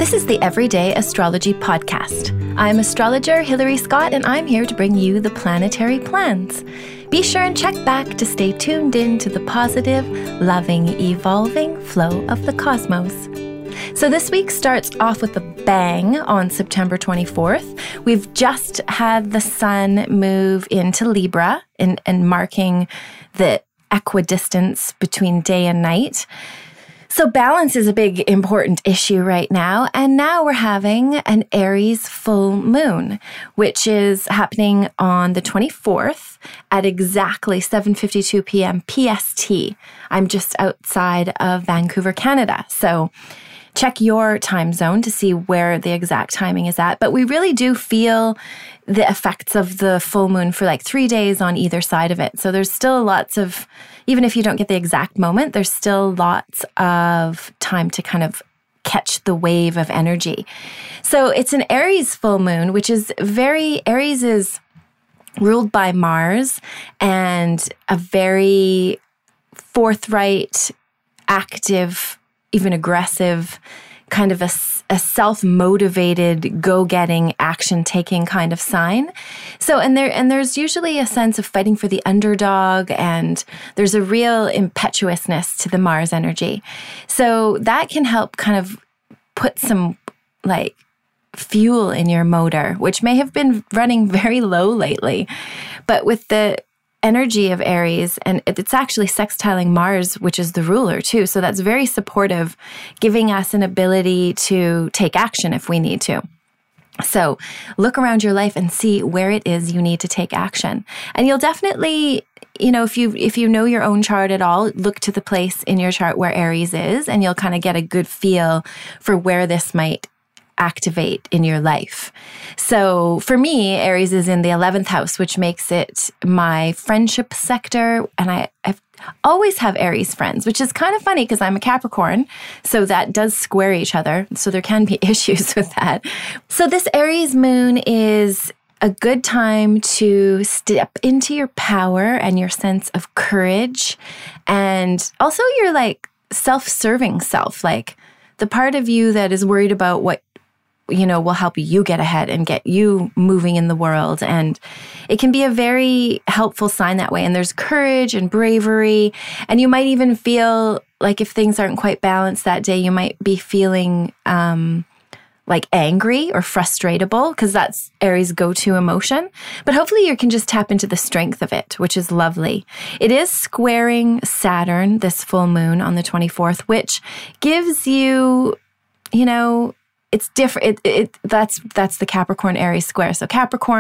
This is the Everyday Astrology Podcast. I'm astrologer Hilary Scott, and I'm here to bring you the planetary plans. Be sure and check back to stay tuned in to the positive, loving, evolving flow of the cosmos. So this week starts off with a bang on September 24th. We've just had the sun move into Libra and marking the equidistance between day and night. So balance is a big, important issue right now. And now we're having an Aries full moon, which is happening on the 24th at exactly 7:52 p.m. PST. I'm just outside of Vancouver, Canada. So check your time zone to see where the exact timing is at. But we really do feel the effects of the full moon for like 3 days on either side of it. So there's still lots of, even if you don't get the exact moment, there's still lots of time to kind of catch the wave of energy. So it's an Aries full moon, which is Aries is ruled by Mars and a very forthright, active, even aggressive, kind of a self-motivated, go-getting, action-taking kind of sign. So, and there's usually a sense of fighting for the underdog, and there's a real impetuousness to the Mars energy. So that can help kind of put some like fuel in your motor, which may have been running very low lately. But with the energy of Aries, and it's actually sextiling Mars, which is the ruler too. So that's very supportive, giving us an ability to take action if we need to. So look around your life and see where it is you need to take action. And you'll definitely, if you know your own chart at all, look to the place in your chart where Aries is, and you'll kind of get a good feel for where this might activate in your life. So for me, Aries is in the 11th house, which makes it my friendship sector. And I've always have Aries friends, which is kind of funny because I'm a Capricorn. So that does square each other. So there can be issues with that. So this Aries moon is a good time to step into your power and your sense of courage. And also your like self-serving self, like the part of you that is worried about what will help you get ahead and get you moving in the world. And it can be a very helpful sign that way. And there's courage and bravery. And you might even feel like if things aren't quite balanced that day, you might be feeling like angry or frustratable, because that's Aries' go-to emotion. But hopefully you can just tap into the strength of it, which is lovely. It is squaring Saturn, this full moon on the 24th, which gives you, it's different. That's the Capricorn Aries square. So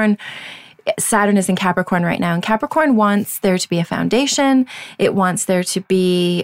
Saturn is in Capricorn right now, and Capricorn wants there to be a foundation. It wants there to be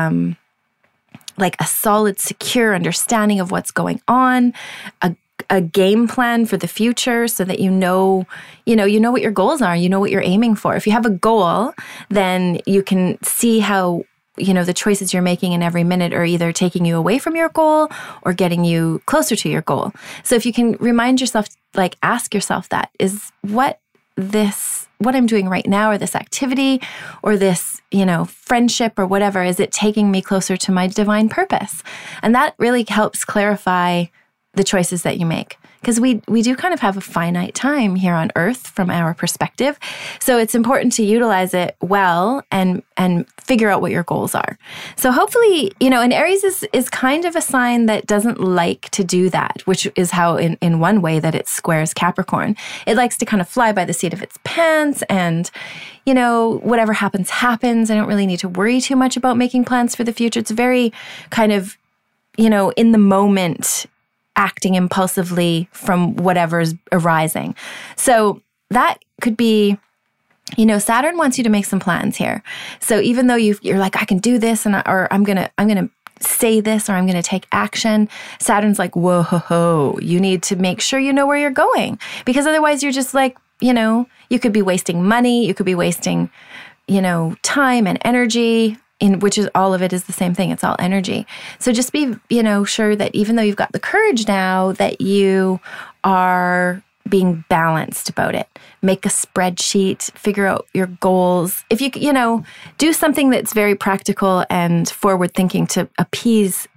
like a solid, secure understanding of what's going on, a game plan for the future, so that you know what your goals are. You know what you're aiming for. If you have a goal, then you can see how the choices you're making in every minute are either taking you away from your goal or getting you closer to your goal. So if you can remind yourself, like ask yourself that, is what I'm doing right now, or this activity, or this, friendship or whatever, is it taking me closer to my divine purpose? And that really helps clarify the choices that you make. Because we do kind of have a finite time here on Earth from our perspective. So it's important to utilize it well and figure out what your goals are. So hopefully, and Aries is kind of a sign that doesn't like to do that, which is how in one way that it squares Capricorn. It likes to kind of fly by the seat of its pants and, whatever happens. I don't really need to worry too much about making plans for the future. It's very kind of, in the moment, acting impulsively from whatever's arising. So that could be, Saturn wants you to make some plans here. So even though you're like, I can do this, or I'm gonna say this, or I'm gonna take action, Saturn's like, whoa, ho, ho, you need to make sure you know where you're going, because otherwise you're just like, you could be wasting money, you could be wasting, time and energy. Which is all of it is the same thing. It's all energy. So just be, sure that even though you've got the courage now, that you are being balanced about it. Make a spreadsheet, figure out your goals. If you do something that's very practical and forward thinking to appease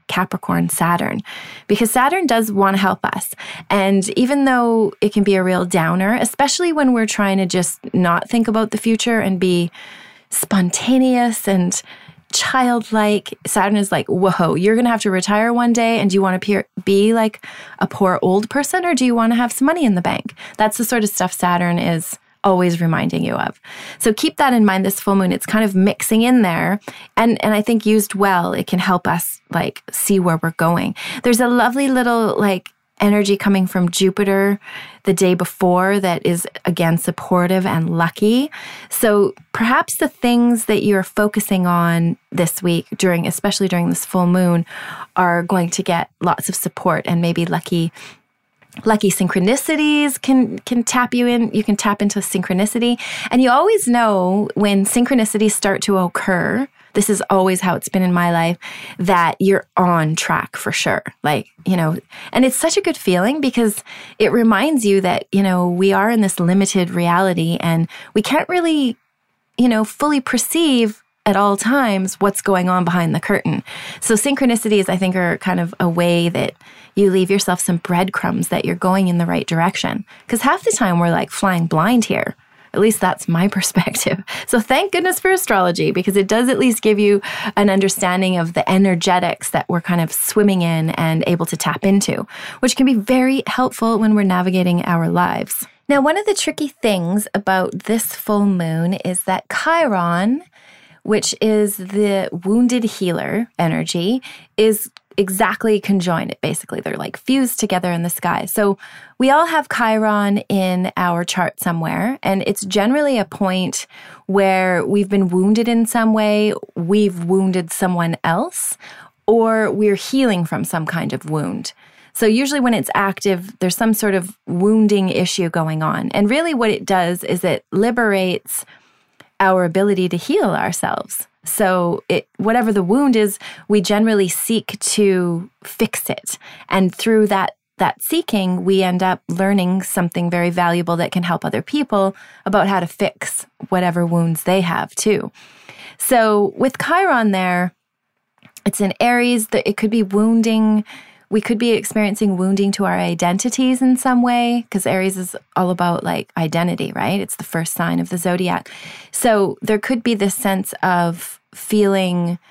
Capricorn Saturn, because Saturn does want to help us. And even though it can be a real downer, especially when we're trying to just not think about the future and be spontaneous and childlike, Saturn is like, whoa, you're going to have to retire one day, and do you want to be like a poor old person, or do you want to have some money in the bank? That's the sort of stuff Saturn is always reminding you of. So keep that in mind this full moon. It's kind of mixing in there. And I think used well, it can help us like see where we're going. There's a lovely little like energy coming from Jupiter the day before that is, again, supportive and lucky. So perhaps the things that you're focusing on this week, especially during this full moon, are going to get lots of support, and maybe lucky synchronicities can tap you in. You can tap into synchronicity. And you always know when synchronicities start to occur, this is always how it's been in my life, that you're on track for sure. Like, and it's such a good feeling because it reminds you that, we are in this limited reality and we can't really, fully perceive at all times what's going on behind the curtain. So synchronicities, I think, are kind of a way that you leave yourself some breadcrumbs that you're going in the right direction. Because half the time we're like flying blind here. At least that's my perspective. So thank goodness for astrology, because it does at least give you an understanding of the energetics that we're kind of swimming in and able to tap into, which can be very helpful when we're navigating our lives. Now, one of the tricky things about this full moon is that Chiron, which is the wounded healer energy, is exactly conjoined. Basically, they're like fused together in the sky. So we all have Chiron in our chart somewhere, and it's generally a point where we've been wounded in some way, we've wounded someone else, or we're healing from some kind of wound. So usually when it's active, there's some sort of wounding issue going on. And really what it does is it liberates our ability to heal ourselves. So whatever the wound is, we generally seek to fix it. And through that seeking, we end up learning something very valuable that can help other people about how to fix whatever wounds they have too. So with Chiron there, it's in Aries, that it could be wounding. We could be experiencing wounding to our identities in some way, because Aries is all about like identity, right? It's the first sign of the zodiac. So there could be this sense of feeling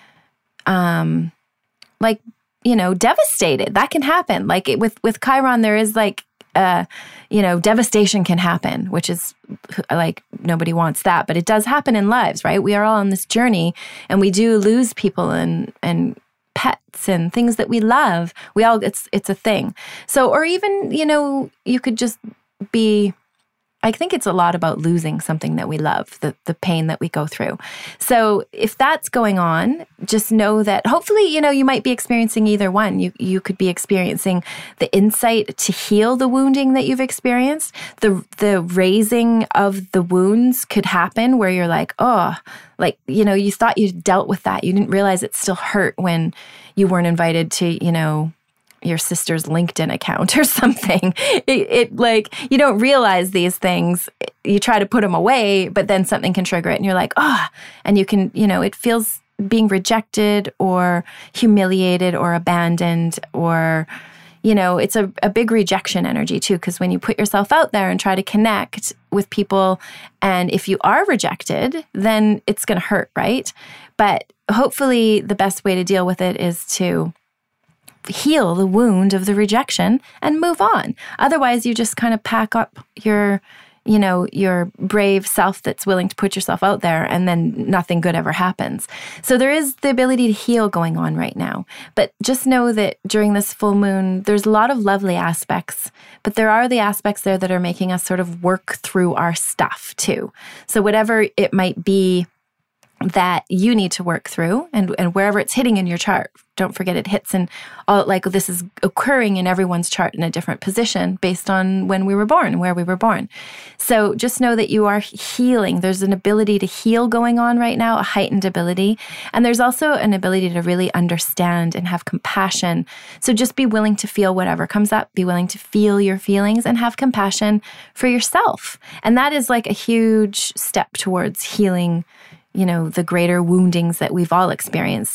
devastated. That can happen. Like with Chiron, there is like, devastation can happen, which is like nobody wants that, but it does happen in lives, right? We are all on this journey, and we do lose people and pets and things that we love. It's a thing. So, or even, you could just be, I think it's a lot about losing something that we love, the pain that we go through. So if that's going on, just know that hopefully, you might be experiencing either one. You could be experiencing the insight to heal the wounding that you've experienced. The raising of the wounds could happen where you're like, you thought you dealt with that. You didn't realize it still hurt when you weren't invited to, your sister's LinkedIn account or something. It like, you don't realize these things. You try to put them away, but then something can trigger it and you're like, and you can, it feels being rejected or humiliated or abandoned, or, it's a big rejection energy too, because when you put yourself out there and try to connect with people, and if you are rejected, then it's going to hurt, right? But hopefully the best way to deal with it is to heal the wound of the rejection and move on. Otherwise, you just kind of pack up your brave self that's willing to put yourself out there, and then nothing good ever happens. So there is the ability to heal going on right now. But just know that during this full moon, there's a lot of lovely aspects, but there are the aspects there that are making us sort of work through our stuff too. So whatever it might be that you need to work through, and wherever it's hitting in your chart, don't forget it hits in all, like this is occurring in everyone's chart in a different position based on when we were born and where we were born. So just know that you are healing. There's an ability to heal going on right now, a heightened ability. And there's also an ability to really understand and have compassion. So just be willing to feel whatever comes up, be willing to feel your feelings and have compassion for yourself. And that is like a huge step towards healing, the greater woundings that we've all experienced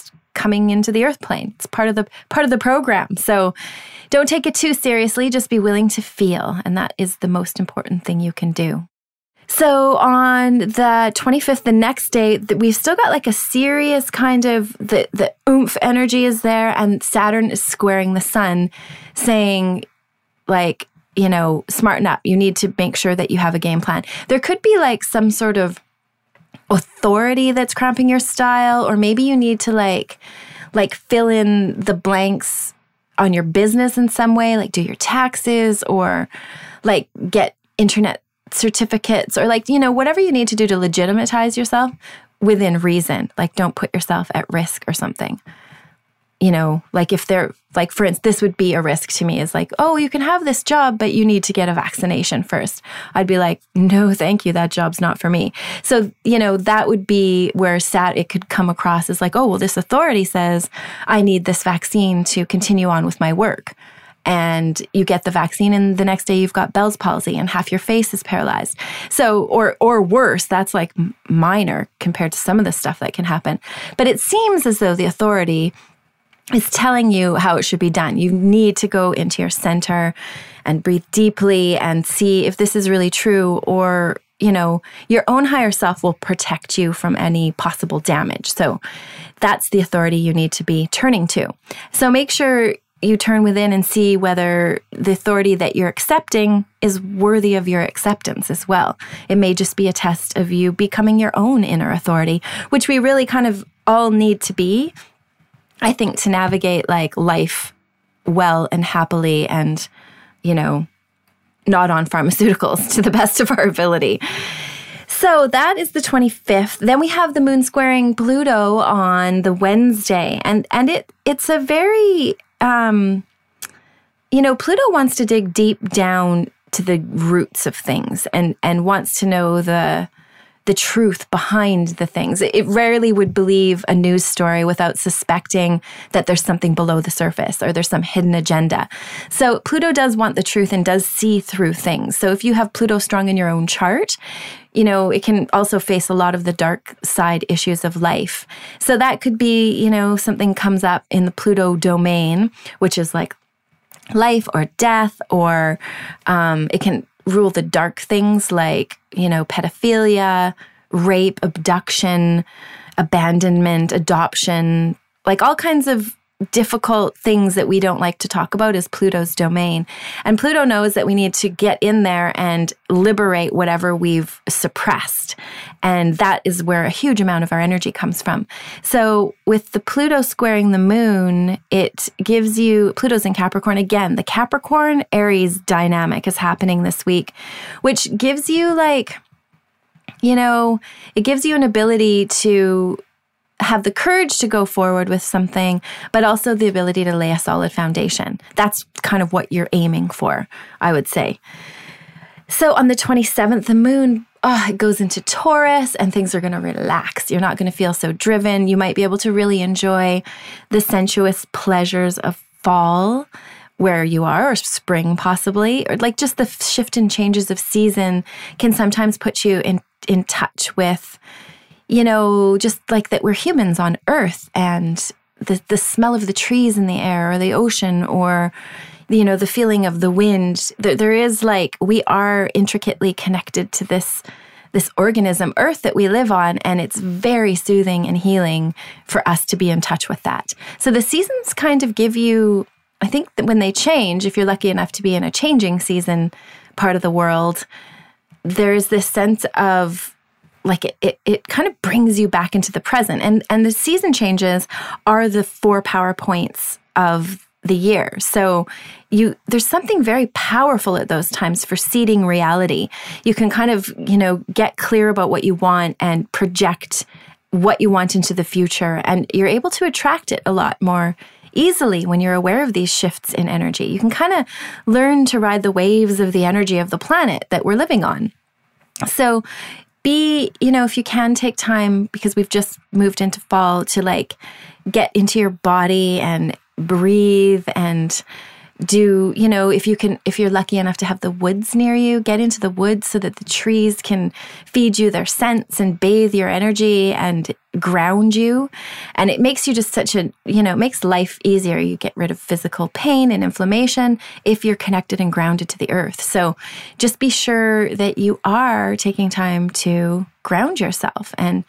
coming into the earth plane. It's part of the program. So don't take it too seriously. Just be willing to feel. And that is the most important thing you can do. So on the 25th, the next day, we've still got like a serious kind of, the oomph energy is there, and Saturn is squaring the sun, saying like, you know, smarten up. You need to make sure that you have a game plan. There could be like some sort of authority that's cramping your style, or maybe you need to like fill in the blanks on your business in some way, like do your taxes or like get internet certificates or like, you know, whatever you need to do to legitimatize yourself within reason. Like don't put yourself at risk or something. You know, like if they're like, for instance, this would be a risk to me is like, oh, you can have this job, but you need to get a vaccination first. I'd be like, no, thank you. That job's not for me. So, you know, that would be where it could come across as like, oh, well, this authority says I need this vaccine to continue on with my work. And you get the vaccine and the next day you've got Bell's palsy and half your face is paralyzed. So, or worse, that's like minor compared to some of the stuff that can happen. But it seems as though the authority is telling you how it should be done. You need to go into your center and breathe deeply and see if this is really true, or, you know, your own higher self will protect you from any possible damage. So that's the authority you need to be turning to. So make sure you turn within and see whether the authority that you're accepting is worthy of your acceptance as well. It may just be a test of you becoming your own inner authority, which we really kind of all need to be, I think, to navigate like life well and happily and, you know, not on pharmaceuticals to the best of our ability. So that is the 25th. Then we have the moon squaring Pluto on the Wednesday. And it's a very, you know, Pluto wants to dig deep down to the roots of things and wants to know the truth behind the things. It rarely would believe a news story without suspecting that there's something below the surface or there's some hidden agenda. So Pluto does want the truth and does see through things. So if you have Pluto strong in your own chart, you know, it can also face a lot of the dark side issues of life. So that could be, you know, something comes up in the Pluto domain, which is like life or death, or it can rule the dark things like, you know, pedophilia, rape, abduction, abandonment, adoption, like all kinds of difficult things that we don't like to talk about is Pluto's domain. And Pluto knows that we need to get in there and liberate whatever we've suppressed. And that is where a huge amount of our energy comes from. So with the Pluto squaring the moon, it gives you, Pluto's in Capricorn again, the Capricorn Aries dynamic is happening this week, which gives you like, you know, it gives you an ability to have the courage to go forward with something, but also the ability to lay a solid foundation. That's kind of what you're aiming for, I would say. So on the 27th, the moon, it goes into Taurus and things are going to relax. You're not going to feel so driven. You might be able to really enjoy the sensuous pleasures of fall where you are, or spring possibly, or like just the shift and changes of season can sometimes put you in touch with, you know, just like that we're humans on Earth and the smell of the trees in the air or the ocean or, you know, the feeling of the wind. There is like, we are intricately connected to this organism, Earth, that we live on, and it's very soothing and healing for us to be in touch with that. So the seasons kind of give you, I think that when they change, if you're lucky enough to be in a changing season part of the world, there's this sense of like it kind of brings you back into the present. And the season changes are the 4 power points of the year. So there's something very powerful at those times for seeding reality. You can kind of, you know, get clear about what you want and project what you want into the future. And you're able to attract it a lot more easily when you're aware of these shifts in energy. You can kind of learn to ride the waves of the energy of the planet that we're living on. So you know, if you can take time, because we've just moved into fall, to like get into your body and breathe and if you're lucky enough to have the woods near you, get into the woods so that the trees can feed you their scents and bathe your energy and ground you. And it makes you just it makes life easier. You get rid of physical pain and inflammation if you're connected and grounded to the earth. So just be sure that you are taking time to ground yourself and,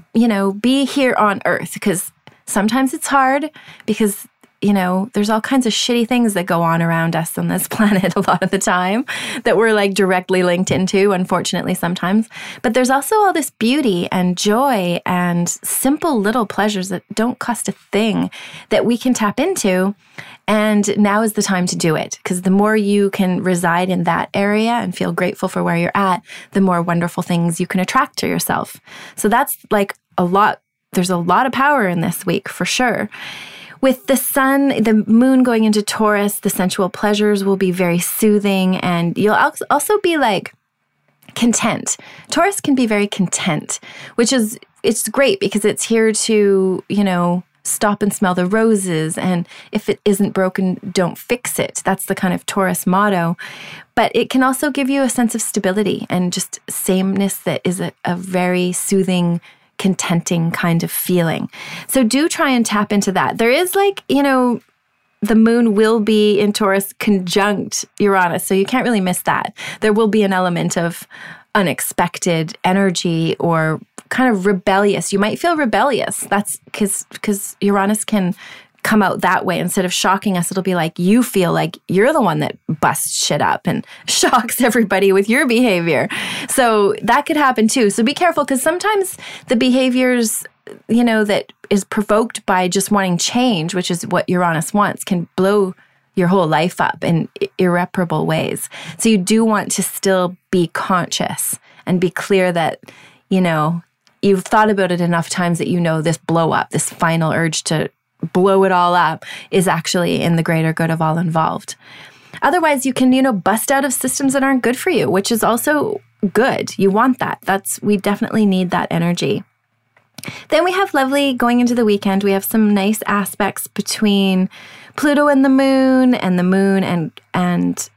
be here on earth, because sometimes it's hard because there's all kinds of shitty things that go on around us on this planet a lot of the time that we're like directly linked into, unfortunately, sometimes. But there's also all this beauty and joy and simple little pleasures that don't cost a thing that we can tap into. And now is the time to do it, because the more you can reside in that area and feel grateful for where you're at, the more wonderful things you can attract to yourself. So that's like there's a lot of power in this week for sure. With the sun, the moon going into Taurus, the sensual pleasures will be very soothing, and you'll also be like content. Taurus can be very content, it's great because it's here to, stop and smell the roses. And if it isn't broken, don't fix it. That's the kind of Taurus motto. But it can also give you a sense of stability and just sameness that is a very soothing, contenting kind of feeling. So do try and tap into that. There is the moon will be in Taurus conjunct Uranus, so you can't really miss that. There will be an element of unexpected energy or kind of rebellious. You might feel rebellious. That's because Uranus can come out that way. Instead of shocking us, it'll be like you feel like you're the one that busts shit up and shocks everybody with your behavior. So that could happen too. So be careful, because sometimes the behaviors, that is provoked by just wanting change, which is what Uranus wants, can blow your whole life up in irreparable ways. So you do want to still be conscious and be clear that, you've thought about it enough times that this blow up, this final urge to blow it all up is actually in the greater good of all involved. Otherwise, you can, bust out of systems that aren't good for you, which is also good. You want that. We definitely need that energy. Then we have lovely, going into the weekend, we have some nice aspects between Pluto and the moon and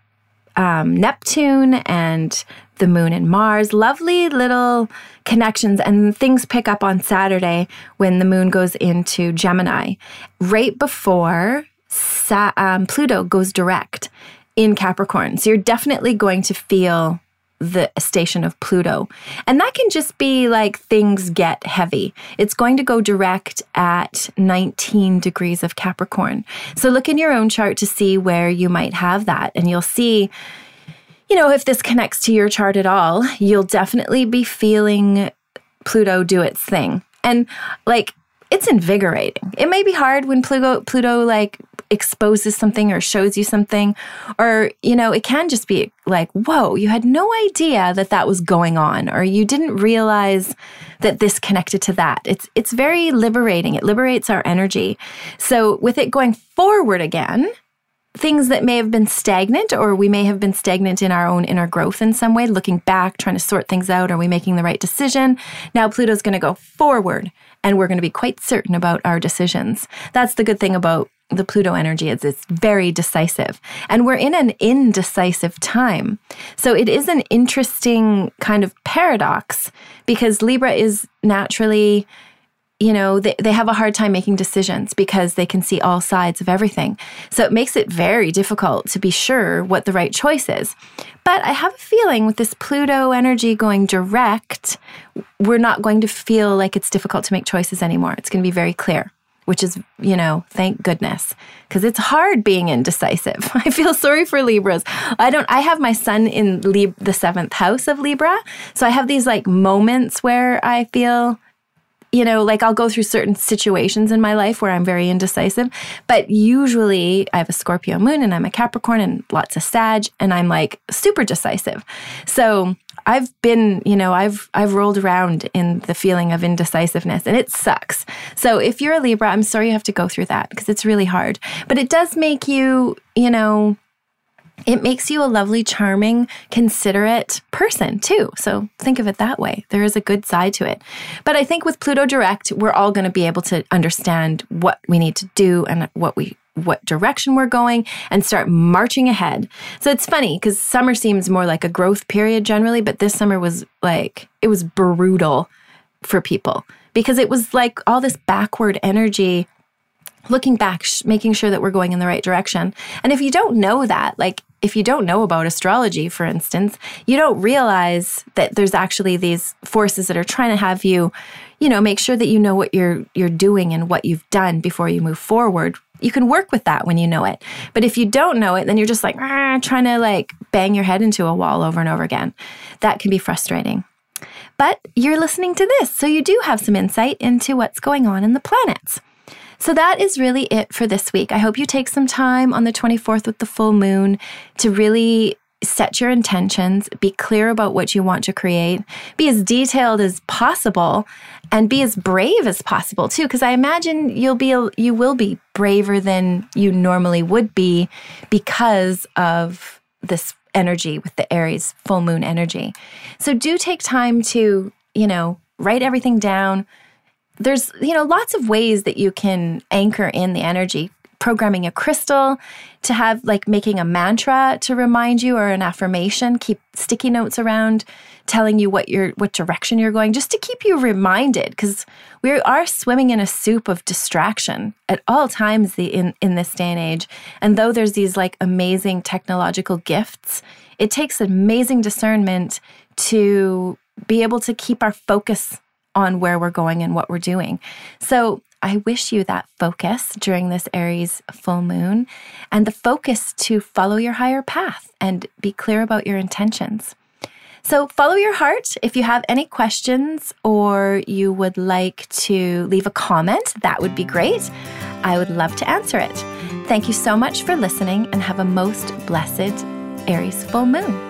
Neptune and the moon and Mars. Lovely little connections, and things pick up on Saturday when the moon goes into Gemini, right before Pluto goes direct in Capricorn. So you're definitely going to feel the station of Pluto. And that can just be like things get heavy. It's going to go direct at 19 degrees of Capricorn. So look in your own chart to see where you might have that. And you'll see, if this connects to your chart at all, you'll definitely be feeling Pluto do its thing. And it's invigorating. It may be hard when Pluto exposes something or shows you something, or, it can just be like, whoa, you had no idea that was going on, or you didn't realize that this connected to that. It's very liberating. It liberates our energy. So with it going forward again, things that may have been stagnant, or we may have been stagnant in our own inner growth in some way, looking back, trying to sort things out. Are we making the right decision? Now Pluto's going to go forward, and we're going to be quite certain about our decisions. That's the good thing about the Pluto energy, is it's very decisive. And we're in an indecisive time. So it is an interesting kind of paradox, because Libra is naturally, they have a hard time making decisions because they can see all sides of everything. So it makes it very difficult to be sure what the right choice is. But I have a feeling with this Pluto energy going direct, we're not going to feel like it's difficult to make choices anymore. It's going to be very clear, which is, thank goodness, because it's hard being indecisive. I feel sorry for Libras. I have my sun in the seventh house of Libra. So I have these moments where I feel, I'll go through certain situations in my life where I'm very indecisive, but usually I have a Scorpio moon and I'm a Capricorn and lots of Sag, and I'm super decisive. So I've been, I've rolled around in the feeling of indecisiveness, and it sucks. So if you're a Libra, I'm sorry you have to go through that, because it's really hard. But it does make you, it makes you a lovely, charming, considerate person too. So think of it that way. There is a good side to it. But I think with Pluto direct, we're all going to be able to understand what we need to do and what we what direction we're going and start marching ahead. So it's funny because summer seems more like a growth period generally, but this summer was like, it was brutal for people because it was like all this backward energy, looking back, making sure that we're going in the right direction. And if you don't know that, like if you don't know about astrology, for instance, you don't realize that there's actually these forces that are trying to have you, make sure that you know what you're doing and what you've done before you move forward. You can work with that when you know it. But if you don't know it, then you're just like trying to like bang your head into a wall over and over again. That can be frustrating. But you're listening to this, so you do have some insight into what's going on in the planets. So that is really it for this week. I hope you take some time on the 24th with the full moon to really set your intentions, be clear about what you want to create, be as detailed as possible, and be as brave as possible too, because I imagine you will be braver than you normally would be because of this energy with the Aries full moon energy. So do take time to, write everything down. There's, lots of ways that you can anchor in the energy. Programming a crystal to have like making a mantra to remind you or an affirmation, keep sticky notes around telling you what direction you're going, just to keep you reminded, because we are swimming in a soup of distraction at all times in this day and age. And though there's these like amazing technological gifts, it takes amazing discernment to be able to keep our focus on where we're going and what we're doing. So I wish you that focus during this Aries full moon and the focus to follow your higher path and be clear about your intentions. So follow your heart. If you have any questions or you would like to leave a comment, that would be great. I would love to answer it. Thank you so much for listening and have a most blessed Aries full moon.